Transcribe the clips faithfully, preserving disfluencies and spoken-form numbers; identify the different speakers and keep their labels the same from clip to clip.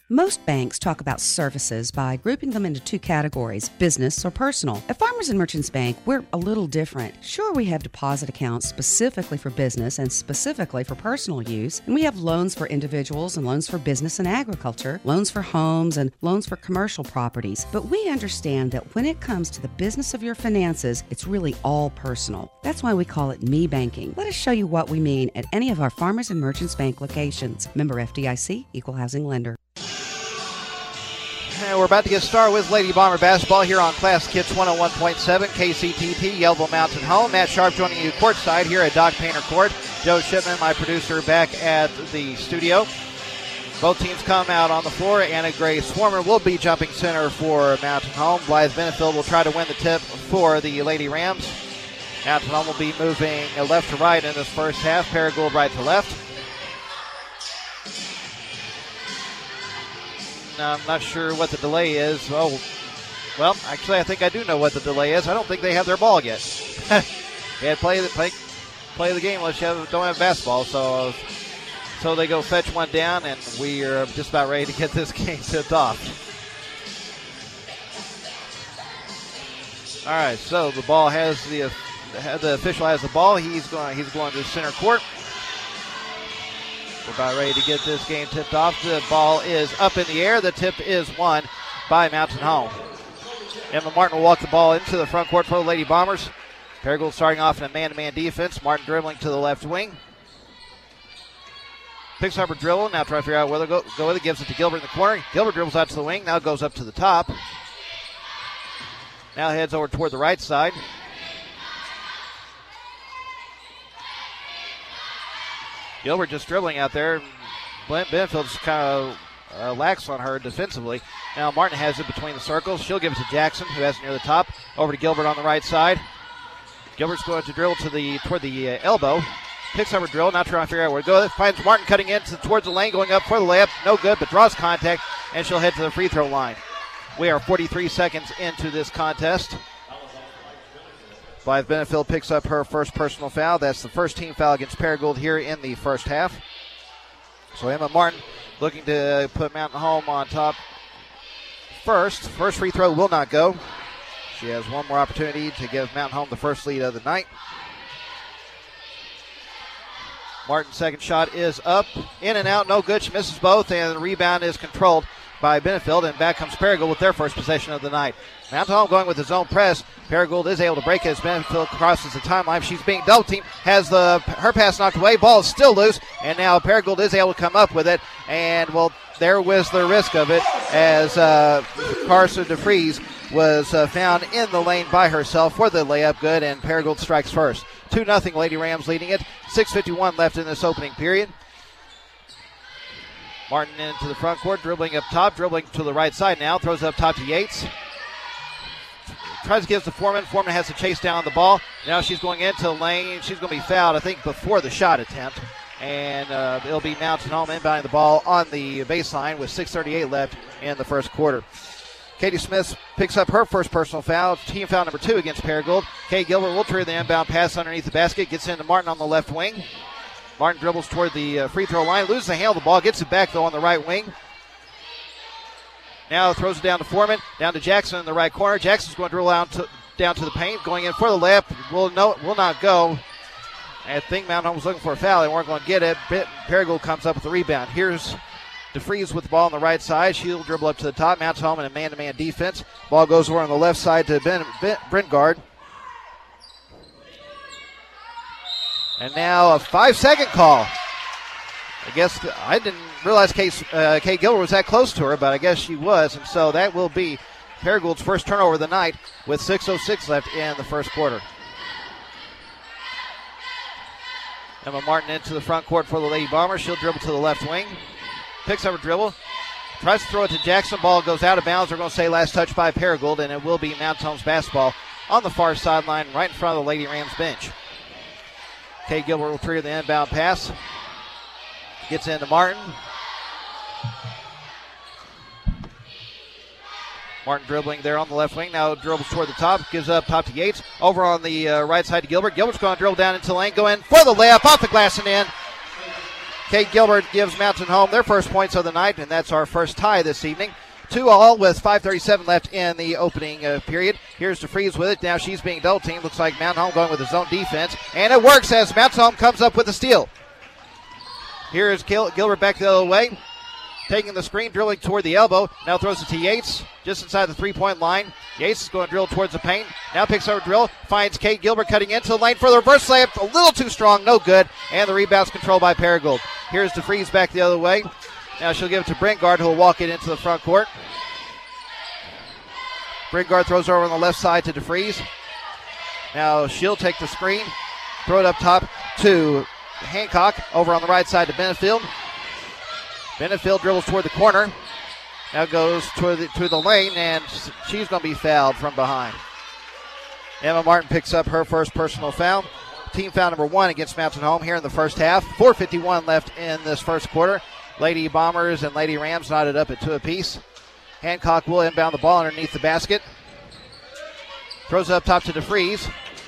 Speaker 1: Most banks talk about services by grouping them into two categories, business or personal. At Farmers and Merchants Bank, we're a little different. Sure, we have deposit accounts specifically for business and specifically for personal use, and we have loans for individuals and loans for business and agriculture, loans for homes and loans for commercial properties. But we understand that when it comes to the business of your finances, it's really all personal. That's why we call it Me Banking. Let us show you what we mean at any of our Farmers and Merchants Bank locations. Member F D I C, Equal Housing Lender.
Speaker 2: And we're about to get started with Lady Bomber basketball here on Class Kids one oh one point seven, K C T P, Yellville Mountain Home. Matt Sharp joining you courtside here at Doc Painter Court. Joe Shipman, my producer, back at the studio. Both teams come out on the floor. Anna Gray Swarmer will be jumping center for Mountain Home. Blythe Benefield will try to win the tip for the Lady Rams. Mountain Home will be moving left to right in this first half. Paragould right to left. I'm not sure what the delay is. Oh, well, actually, I think I do know what the delay is. I don't think they have their ball yet. Yeah, play the play, play the game unless you have, don't have basketball. So, so they go fetch one down, and we are just about ready to get this game tipped off. All right, so the ball has the the official has the ball. He's going he's going to center court. We're about ready to get this game tipped off. The ball is up in the air. The tip is won by Mountain Home. Emma Martin will walk the ball into the front court for the Lady Bombers. Paragould starting off in a man-to-man defense. Martin dribbling to the left wing. Picks up her dribble. Now trying to figure out where to go, go with it. Gives it to Gilbert in the corner. Gilbert dribbles out to the wing. Now goes up to the top. Now heads over toward the right side. Gilbert just dribbling out there. Benfield's kind of uh, lax on her defensively. Now Martin has it between the circles. She'll give it to Jackson, who has it near the top. Over to Gilbert on the right side. Gilbert's going to dribble to the toward the uh, elbow. Picks up her drill, now trying to figure out where to go. Finds Martin cutting in to, towards the lane, going up for the layup. No good, but draws contact, and she'll head to the free throw line. We are forty-three seconds into this contest. Blythe Benefield picks up her first personal foul. That's the first team foul against Paragould here in the first half. So Emma Martin looking to put Mountain Home on top first. First free throw will not go. She has one more opportunity to give Mountain Home the first lead of the night. Martin's second shot is up, in and out, no good. She misses both, and the rebound is controlled by Benefield, and back comes Paragould with their first possession of the night. Mountain Home going with his own press. Paragould is able to break it as Benefield crosses the timeline. She's being double teamed, has the her pass knocked away. Ball is still loose, and now Paragould is able to come up with it. And, well, there was the risk of it as uh, Carson DeFries was uh, found in the lane by herself for the layup good, and Paragould strikes first. two nothing Lady Rams leading it. six fifty-one left in this opening period. Martin into the front court, dribbling up top, dribbling to the right side now, throws it up top to Yates. Tries to give it to Foreman. Foreman has to chase down the ball. Now she's going into the lane. She's going to be fouled, I think, before the shot attempt. And uh, it'll be Mountain Home inbounding the ball on the baseline with six thirty-eight left in the first quarter. Katie Smith picks up her first personal foul, team foul number two against Paragould. Kay Gilbert will trigger the inbound pass underneath the basket, gets into Martin on the left wing. Martin dribbles toward the uh, free throw line, loses the handle of the ball, gets it back, though, on the right wing. Now throws it down to Foreman, down to Jackson in the right corner. Jackson's going to dribble down to, down to the paint, going in for the layup. Will, no, will not go. I think Mountain Home was looking for a foul. They weren't going to get it. Paragould comes up with the rebound. Here's DeFries with the ball on the right side. She'll dribble up to the top. Mountain Home in a man-to-man defense. Ball goes over on the left side to Ben, ben Brentgard. And now a five-second call. I guess the, I didn't realize Kay, uh, Kay Gilbert was that close to her, but I guess she was. And so that will be Paragould's first turnover of the night with six oh six left in the first quarter. Emma Martin into the front court for the Lady Bombers. She'll dribble to the left wing. Picks up a dribble. Tries to throw it to Jackson. Ball goes out of bounds. We're going to say last touch by Paragould, and it will be Mountain Home's basketball on the far sideline right in front of the Lady Rams bench. Kay Gilbert will trigger the inbound pass. Gets into Martin. Martin dribbling there on the left wing. Now dribbles toward the top. Gives up top to Yates. Over on the uh, right side to Gilbert. Gilbert's going to dribble down into the lane. Go in for the layup. Off the glass and in. Kate Gilbert gives Mountain Home their first points of the night, and that's our first tie this evening. Two all with five thirty-seven left in the opening uh, period. Here's DeFries with it. Now she's being double teamed. Looks like Mountain Home going with his own defense. And it works as Mountain Home comes up with a steal. Here is Gil- Gilbert back the other way. Taking the screen, drilling toward the elbow. Now throws it to Yates, just inside the three-point line. Yates is going to drill towards the paint. Now picks up a drill, finds Kate Gilbert cutting into the lane for the reverse layup. A little too strong, no good. And the rebound's controlled by Paragould. Here's DeFries back the other way. Now she'll give it to Bringard, who will walk it into the front court. Bringard throws over on the left side to DeFries. Now she'll take the screen, throw it up top to Hancock, over on the right side to Benefield. Benefield dribbles toward the corner. Now goes toward the, to the lane, and she's going to be fouled from behind. Emma Martin picks up her first personal foul. Team foul number one against Mountain Home here in the first half. four fifty-one left in this first quarter. Lady Bombers and Lady Rams knotted up at two apiece. Hancock will inbound the ball underneath the basket. Throws it up top to DeFries.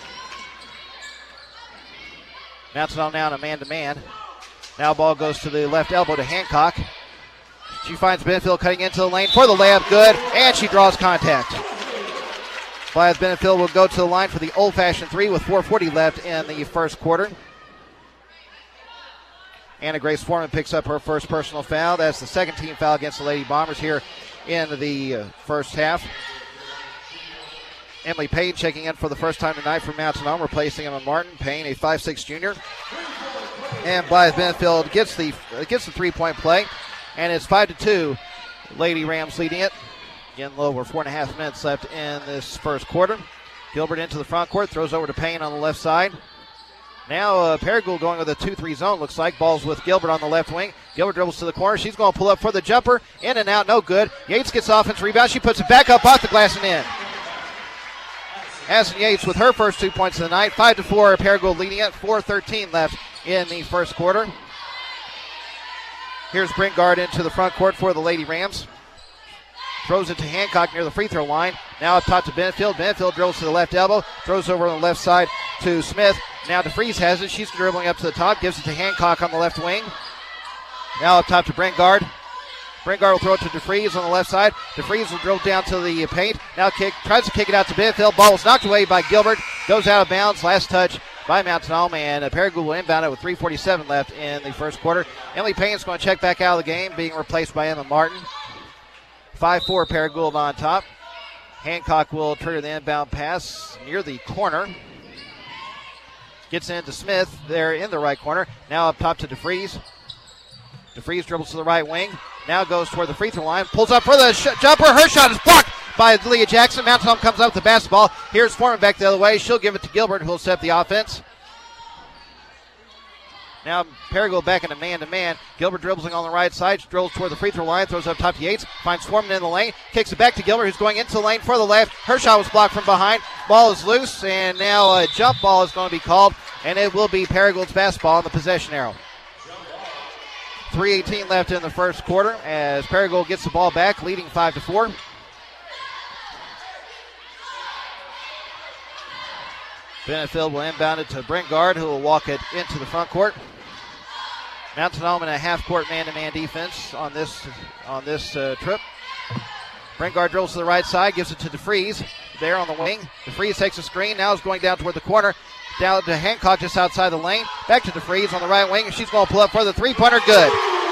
Speaker 2: Mountain Home now in a man-to-man. Now ball goes to the left elbow to Hancock. She finds Benefield cutting into the lane for the layup. Good. And she draws contact. Blythe Benefield will go to the line for the old-fashioned three with four forty left in the first quarter. Anna Grace Foreman picks up her first personal foul. That's the second team foul against the Lady Bombers here in the uh, first half. Emily Payne checking in for the first time tonight for Mountain Home, replacing Emma Martin. Payne, a five six junior. And Blythe Benefield gets the gets the three-point play, and it's five to two. Lady Rams leading it. Again, a little over four and a half minutes left in this first quarter. Gilbert into the front court, throws over to Payne on the left side. Now uh, Paragould going with a two three zone, looks like. Ball's with Gilbert on the left wing. Gilbert dribbles to the corner. She's going to pull up for the jumper. In and out, no good. Yates gets offense rebound. She puts it back up off the glass and in. Addison Yates with her first two points of the night. five to four, Paragould leading it. four thirteen left in the first quarter. Here's Bringard into the front court for the Lady Rams. Throws it to Hancock near the free throw line. Now up top to Benefield. Benefield drills to the left elbow. Throws over on the left side to Smith. Now DeFries has it. She's dribbling up to the top. Gives it to Hancock on the left wing. Now up top to Bringard. Bringard will throw it to DeFries on the left side. DeFries will drill down to the paint. Now kick, tries to kick it out to Benefield. Ball was knocked away by Gilbert. Goes out of bounds. Last touch by Mountain Home, and Paragould will inbound it with three forty-seven left in the first quarter. Emily Payne's going to check back out of the game, being replaced by Emma Martin. five four Paragould on top. Hancock will trigger the inbound pass near the corner. Gets into Smith there in the right corner. Now up top to DeFries. DeFries dribbles to the right wing. Now goes toward the free throw line. Pulls up for the sh- jumper. Her shot is blocked by Leah Jackson. Mountain Home comes up with the basketball. Here's Foreman back the other way. She'll give it to Gilbert, who will set up the offense. Now Paragould back into man-to-man. Gilbert dribbling on the right side. Drills toward the free throw line. Throws up top to Yates. Finds Foreman in the lane. Kicks it back to Gilbert, who's going into the lane for the left. Her shot was blocked from behind. Ball is loose, and now a jump ball is going to be called, and it will be Paragould's basketball on the possession arrow. three eighteen left in the first quarter as Paragould gets the ball back, leading five to four. Benefield will inbound it to Bringard, who will walk it into the front court. Mountain Home in a half-court man-to-man defense on this on this uh, trip. Bringard drills to the right side, gives it to DeFries there on the wing. DeFries takes a screen, now is going down toward the corner. Down to Hancock just outside the lane. Back to DeFries on the right wing, and she's going to pull up for the three-pointer. Good.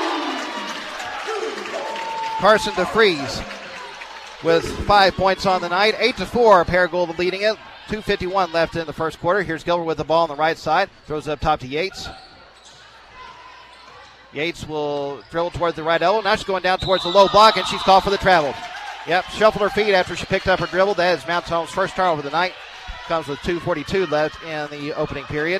Speaker 2: Carson DeFries with five points on the night. eight to four, Paragould leading it. two fifty-one left in the first quarter. Here's Gilbert with the ball on the right side. Throws it up top to Yates. Yates will dribble towards the right elbow. Now she's going down towards the low block, and she's called for the travel. Yep, shuffled her feet after she picked up her dribble. That is Mountain Home's first turnover of the night. Comes with two forty-two left in the opening period.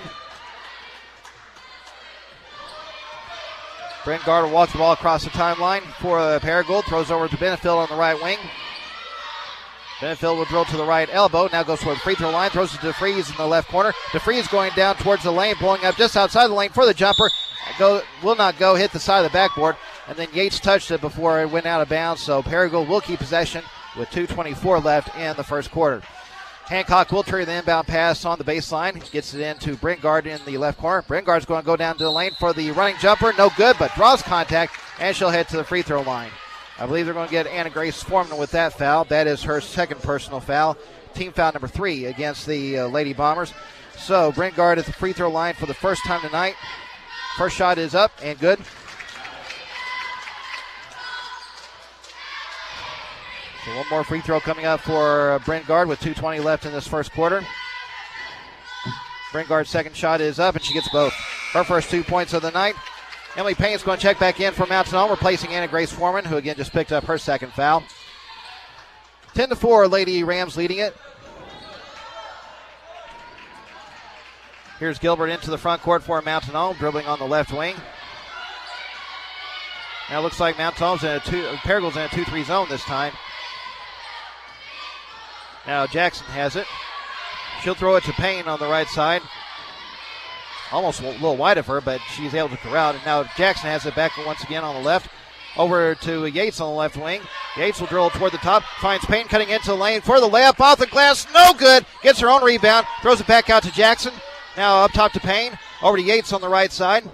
Speaker 2: Brent Gardner walks the ball across the timeline for uh, Paragould. Throws over to Benefield on the right wing. Benefield will drill to the right elbow. Now goes toward the free throw line. Throws it to DeFries in the left corner. DeFries going down towards the lane, pulling up just outside the lane for the jumper. Go, will not go, hit the side of the backboard. And then Yates touched it before it went out of bounds. So Paragould will keep possession with two twenty-four left in the first quarter. Hancock will carry the inbound pass on the baseline. Gets it into Brentgard in the left corner. Brentgard's going to go down to the lane for the running jumper. No good, but draws contact, and she'll head to the free throw line. I believe they're going to get Anna Grace Foreman with that foul. That is her second personal foul. Team foul number three against the uh, Lady Bombers. So Brentgard at the free throw line for the first time tonight. First shot is up and good. So one more free throw coming up for Brentgard with two twenty left in this first quarter. Brentgard's second shot is up, and she gets both. Her first two points of the night. Emily Payne's going to check back in for Mountain Home, replacing Anna Grace Foreman, who again just picked up her second foul. ten to four, Lady Rams leading it. Here's Gilbert into the front court for Mountain Home, dribbling on the left wing. Now it looks like Mountain Home's in a two, Paragold's in a two three zone this time. Now Jackson has it. She'll throw it to Payne on the right side. Almost a little wide of her, but she's able to corral it. And now Jackson has it back once again on the left. Over to Yates on the left wing. Yates will drill toward the top. Finds Payne cutting into the lane for the layup. Off the glass. No good. Gets her own rebound. Throws it back out to Jackson. Now up top to Payne. Over to Yates on the right side.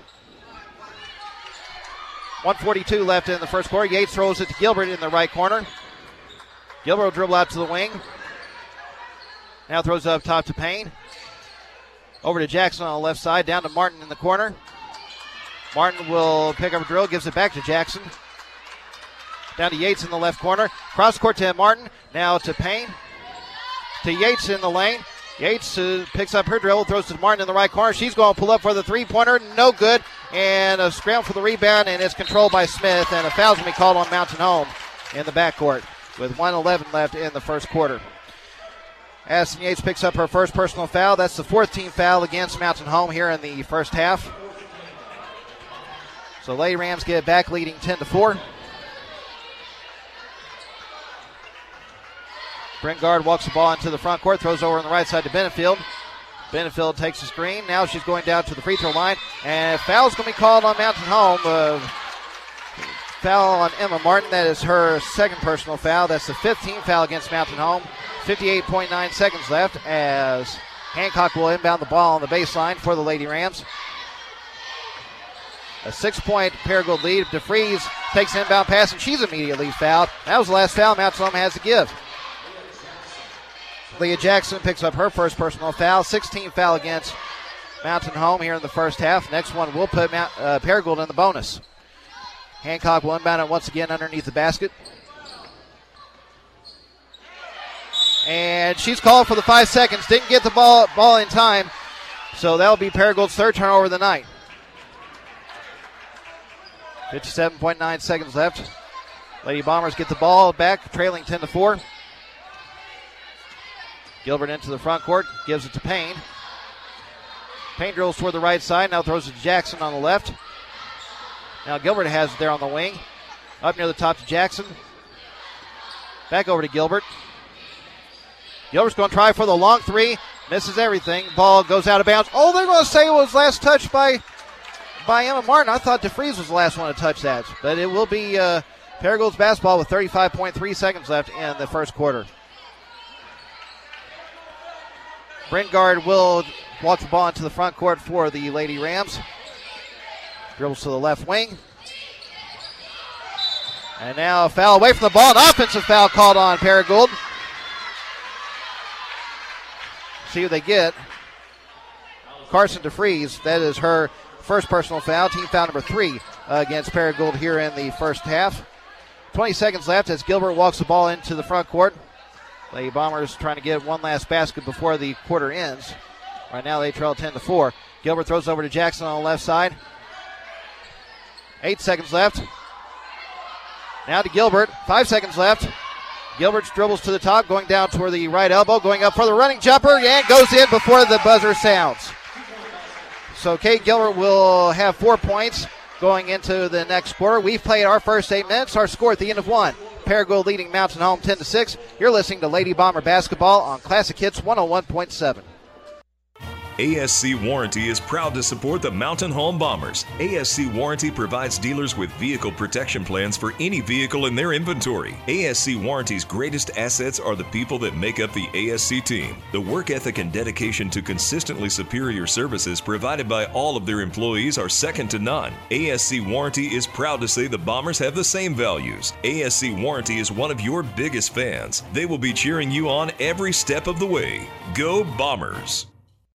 Speaker 2: one forty-two left in the first quarter. Yates throws it to Gilbert in the right corner. Gilbert will dribble out to the wing. Now throws it up top to Payne. Over to Jackson on the left side. Down to Martin in the corner. Martin will pick up a drill. Gives it back to Jackson. Down to Yates in the left corner. Cross court to Martin. Now to Payne. To Yates in the lane. Yates uh, picks up her dribble. Throws to Martin in the right corner. She's going to pull up for the three-pointer. No good. And a scramble for the rebound. And it's controlled by Smith. And a foul's going to be called on Mountain Home in the backcourt with one eleven left in the first quarter. Addison Yates picks up her first personal foul. That's the fourth team foul against Mountain Home here in the first half. So Lady Rams get back leading ten to four. Brentgard walks the ball into the front court, throws over on the right side to Benefield. Benefield takes the screen. Now she's going down to the free throw line. And a foul's going to be called on Mountain Home. Uh, foul on Emma Martin. That is her second personal foul. That's the fifth team foul against Mountain Home. fifty-eight point nine seconds left as Hancock will inbound the ball on the baseline for the Lady Rams. A six-point Paragould lead. DeFries takes an inbound pass, and she's immediately fouled. That was the last foul Mountain Home has to give. Leah Jackson picks up her first personal foul. sixteen foul against Mountain Home here in the first half. Next one will put Mount, uh, Paragould in the bonus. Hancock will inbound it once again underneath the basket. And she's called for the five seconds. Didn't get the ball, ball in time. So that'll be Paragould's third turnover of the night. fifty-seven point nine seconds left. Lady Bombers get the ball back, trailing ten to four. Gilbert into the front court, gives it to Payne. Payne drills toward the right side, now throws it to Jackson on the left. Now Gilbert has it there on the wing. Up near the top to Jackson. Back over to Gilbert. Gilbert's going to try for the long three. Misses everything. Ball goes out of bounds. Oh, they're going to say it was last touched by, by Emma Martin. I thought DeFries was the last one to touch that. But it will be uh, Paragould's basketball with thirty-five point three seconds left in the first quarter. Brentgard will walk the ball into the front court for the Lady Rams. Dribbles to the left wing. And now a foul away from the ball. An offensive foul called on Paragould. See who they get. Carson DeFries. That is her first personal foul. Team foul number three uh, against Paragould here in the first half. twenty seconds left as Gilbert walks the ball into the front court. Lady Bombers trying to get one last basket before the quarter ends. Right now they trail ten to four. Gilbert throws over to Jackson on the left side. Eight seconds left. Now to Gilbert. Five seconds left. Gilbert dribbles to the top, going down toward the right elbow, going up for the running jumper, and goes in before the buzzer sounds. So Kate Gilbert will have four points going into the next quarter. We've played our first eight minutes. Our score at the end of one. Paragould leading Mountain Home ten to six. You're listening to Lady Bomber Basketball on Classic Hits one oh one point seven.
Speaker 3: A S C Warranty is proud to support the Mountain Home Bombers. A S C Warranty provides dealers with vehicle protection plans for any vehicle in their inventory. A S C Warranty's greatest assets are the people that make up the A S C team. The work ethic and dedication to consistently superior services provided by all of their employees are second to none. A S C Warranty is proud to say the Bombers have the same values. A S C Warranty is one of your biggest fans. They will be cheering you on every step of the way. Go Bombers!